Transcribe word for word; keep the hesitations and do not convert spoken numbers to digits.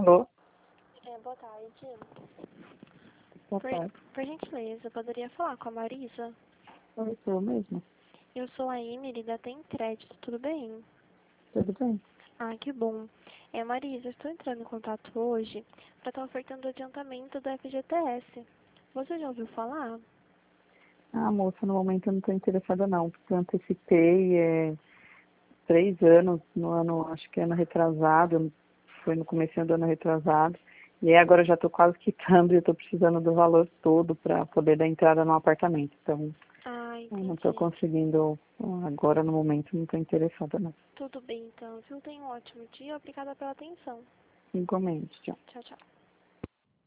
Alô? É, boa tarde. Boa Por, tarde. por gentileza, eu poderia falar com a Marisa? Oi, sou eu mesmo. Eu sou a Emily da Tem Crédito, tudo bem? Tudo bem? Ah, que bom. É, Marisa, eu estou entrando em contato hoje para estar ofertando o adiantamento do F G T S. Você já ouviu falar? Ah, moça, no momento eu não estou interessada não, porque eu antecipei é, três anos, no ano, acho que ano retrasado, foi no começo do ano retrasado, e aí agora eu já estou quase quitando e eu estou precisando do valor todo para poder dar entrada no apartamento. Então, Ah, eu não estou entendi. conseguindo, agora no momento não estou interessada não. Tudo bem, então. Viu? Tenha um ótimo dia. Obrigada pela atenção. Igualmente, tchau. Tchau, tchau.